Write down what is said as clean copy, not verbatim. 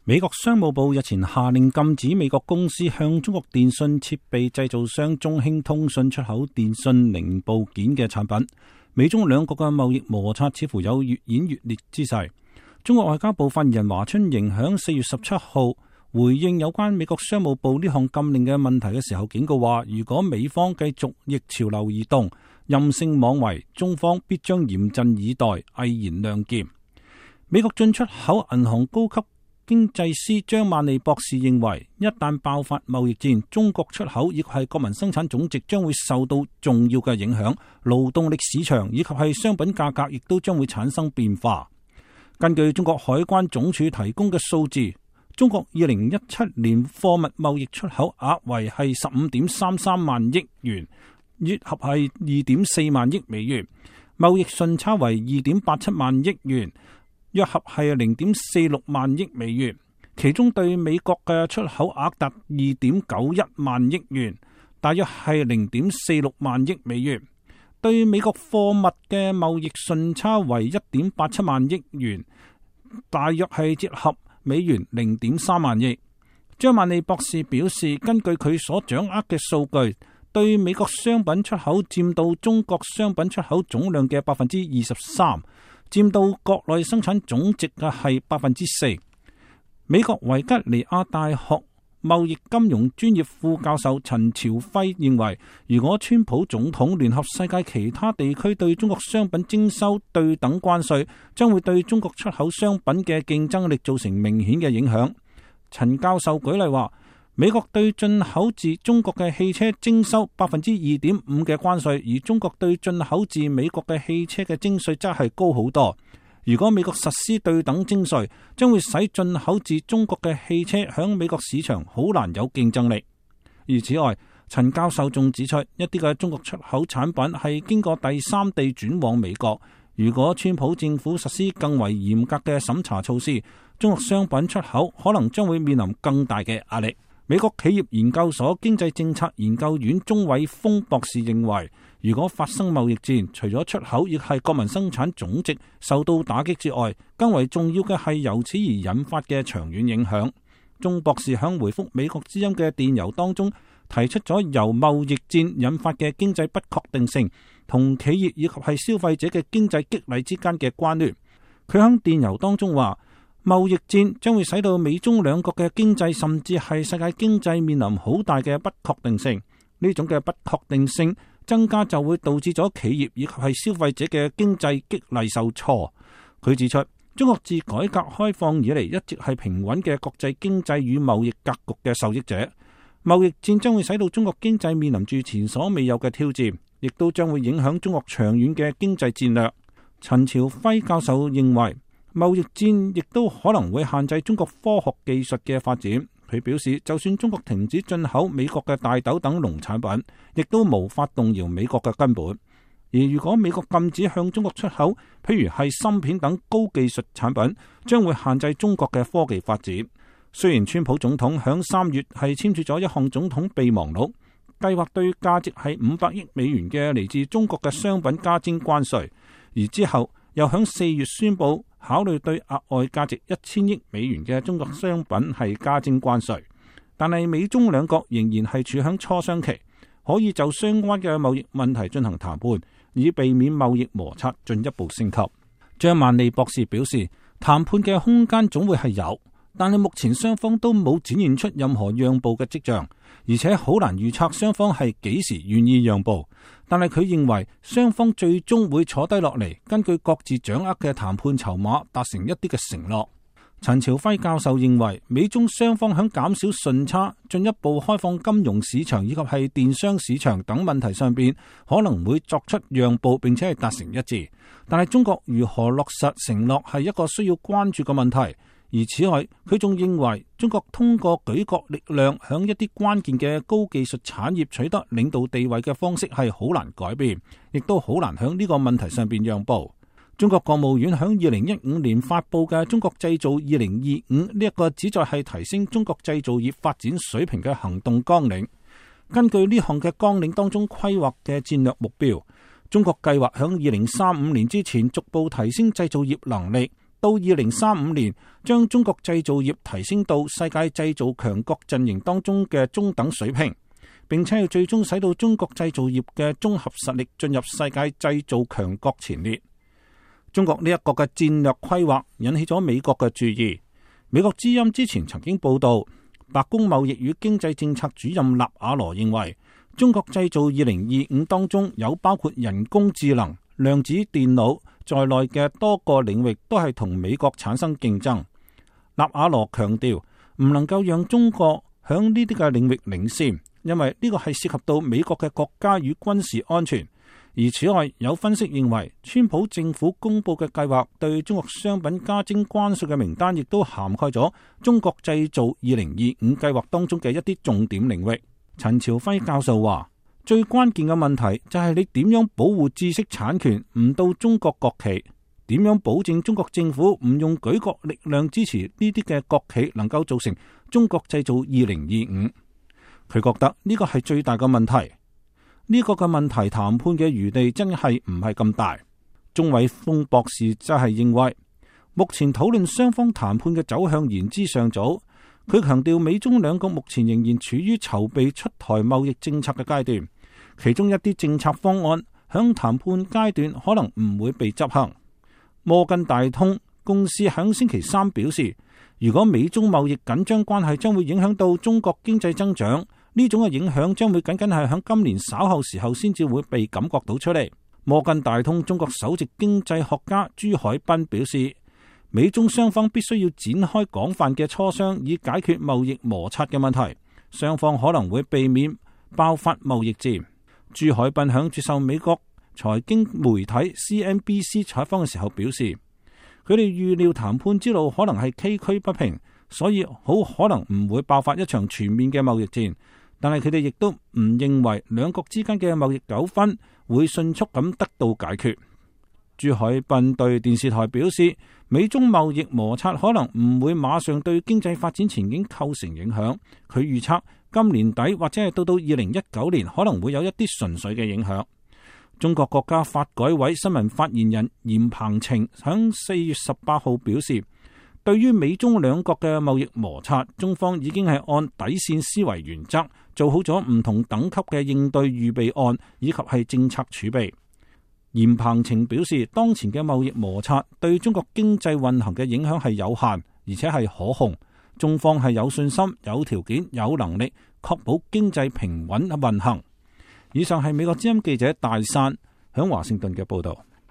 美國商務部日前下令禁止美國公司向中國電信設備製造商中興通訊出口電信零部件嘅產品。美中兩國嘅貿易摩擦似乎有越演越烈之勢。中國外交部發言人華春瑩響4月17號回應有關美國商務部呢項禁令嘅問題嘅時候，警告話，如果美方繼續逆潮流而動，任性妄為，中方必將嚴陣以待，毅然亮劍。美國進出口銀行高級經濟師張萬利博士認為，一旦爆發貿易戰，中國出口以及係國民生產總值將會受到重要嘅影響，勞動力市場以及係商品價格亦都將會產生變化。根據中國海關總署提供嘅數字，中國2017年貨物貿易出口額為係15.33萬億元，約合係2.4萬億美元，貿易順差為2.87萬億元，約合係0.46萬億美元。其中對美國嘅出口額達2.91萬億元，大約係0.46萬億美元。對美國貨物嘅貿易順差為1.87萬億元，大約係折合美元0.3萬億。張萬利博士表示，根據佢所掌握嘅數據，對美國商品出口佔到中國商品出口總量嘅23%，佔到國內生產總值嘅係4%。美國維吉尼亞大學貿易金融專業副教授陳朝輝認為，如果川普總統聯合世界其他地區對中國商品徵收對等關稅，將會對中國出口商品嘅競爭力造成明顯嘅影響。陳教授舉例話，美國對進口自中國嘅汽車徵收2.5%嘅關稅，而中國對進口自美國嘅汽車嘅徵稅則係高好多。如果美國實施對等徵稅，將會使進口自中國嘅汽車響美國市場好難有競爭力。而此外，陳教授仲指出，一啲嘅中國出口產品係經過第三地轉往美國。如果川普政府實施更為嚴格嘅審查措施，中國商品出口可能將會面臨更大嘅壓力。美國企業研究所經濟政策研究院鍾偉峰博士認為，如果發生貿易戰，除咗出口亦係國民生產總值受到打擊之外，更為重要嘅係由此而引發嘅長遠影響。鍾博士響回覆美國之音嘅電郵當中提出咗由貿易戰引發嘅經濟不確定性同企業以及係消費者嘅經濟激勵之間嘅關聯。佢響電郵當中話，貿易戰將會使到美中兩國嘅經濟甚至係世界經濟面臨好大嘅不確定性。呢種嘅不確定性增加就會導致咗企業以及係消費者嘅經濟激勵受挫。佢指出，中國自改革開放以嚟一直係平穩嘅國際經濟與貿易格局嘅受益者。貿易戰將會使到中國經濟面臨住前所未有嘅挑戰，亦都將會影響中國長遠嘅經濟戰略。陳朝輝教授認為，貿易戰亦都可能會限制中國科學技術嘅發展。佢表示，就算中國停止進口美國嘅大豆等農產品，亦都無法動搖美國嘅根本。而如果美國禁止向中國出口，譬如係芯片等高技術產品，將會限制中國嘅科技發展。雖然川普總統響3月係簽署咗一項總統備忘錄，計劃對價值係500億美元嘅嚟自中國嘅商品加徵關稅，而之後又響4月宣布考慮對額外價值1000億美元嘅中國商品係加徵關稅，但係美中兩國仍然係處響磋商期，可以就相關嘅貿易問題進行談判，以避免貿易摩擦進一步升級。張萬利博士表示，談判嘅空間總會係有，但係目前雙方都冇展現出任何讓步嘅跡象，而且好難預測雙方係幾時願意讓步。但係佢認為雙方最終會坐低落嚟，根據各自掌握嘅談判籌碼達成一啲嘅承諾。陳朝輝教授認為，美中雙方喺減少順差、進一步開放金融市場以及係電商市場等問題上邊，可能會作出讓步，並且係達成一致。但係中國如何落實承諾係一個需要關注嘅問題。而此外，佢仲認為中國通過舉國力量響一啲關鍵嘅高技術產業取得領導地位嘅方式係好難改變，亦都好難響呢個問題上邊讓步。中國國務院響2015年發佈嘅《中國製造2025》呢一個旨在係提升中國製造業發展水平嘅行動綱領。根據呢項嘅綱領當中規劃嘅戰略目標，中國計劃響2035年之前逐步提升製造業能力， 到2035年將中國製造業提升到世界製造強國陣營當中嘅中等水平，並且要最終使到中國製造業嘅綜合實力進入世界製造強國前列。中國呢一個嘅戰略規劃引起咗美國嘅注意。美國之音之前曾經報道，白宮貿易與經濟政策主任納瓦羅認為，中國製造2025當中有包括人工智能、量子電腦在內嘅多個領域都係同美國產生競爭。納瓦羅強調，唔能夠讓中國響呢啲嘅領域領先，因為呢個係涉及到美國嘅國家與軍事安全。而此外，有分析認為，川普政府公布嘅計劃對中國商品加徵關稅嘅名單，亦都涵蓋咗中國製造2025計劃當中嘅一啲重點領域。陳朝輝教授話，最關鍵嘅問題就係你點樣保護知識產權唔到中國國企，點樣保證中國政府唔用舉國力量支持呢啲嘅國企能夠造成中國製造2025。佢覺得呢個係最大嘅問題。呢個嘅問題談判嘅餘地真係唔係咁大。鍾偉峰博士就係認為，目前討論雙方談判嘅走向言之尚早。佢強調，美中兩國目前仍然處於籌備出台貿易政策嘅階段，其中一啲政策方案響談判階段可能唔會被執行。摩根大通公司響星期三表示，如果美中貿易緊張關係將會影響到中國經濟增長，呢種嘅影響將會僅僅係響今年稍後時候先至會被感覺到出嚟。摩根大通中國首席經濟學家朱海斌表示，美中雙方必須要展開廣泛嘅磋商，以解決貿易摩擦嘅問題。雙方可能會避免爆發貿易戰。朱海斌響接受美國財經媒體 CNBC 採訪嘅時候表示，佢哋預料談判之路可能係崎嶇不平，所以好可能唔會爆發一場全面嘅貿易戰。但係佢哋亦都唔認為兩國之間嘅貿易糾紛會迅速咁得到解決。朱海斌對電視台表示，美中貿易摩擦可能唔會馬上對經濟發展前景構成影響。佢預測今年底或者係到2019年可能會有一啲純粹嘅影響。中國國家發改委新聞發言人嚴鵬程響4月18號表示，對於美中兩國嘅貿易摩擦，中方已經係按底線思維原則做好咗唔同等級嘅應對預備案，以及係政策儲備。嚴鵬程表示，當前嘅貿易摩擦對中國經濟運行嘅影響係有限，而且係可控。中方係有信心、有條件、有能力確保經濟平穩運行。以上係美國之音記者大山響華盛頓嘅報道。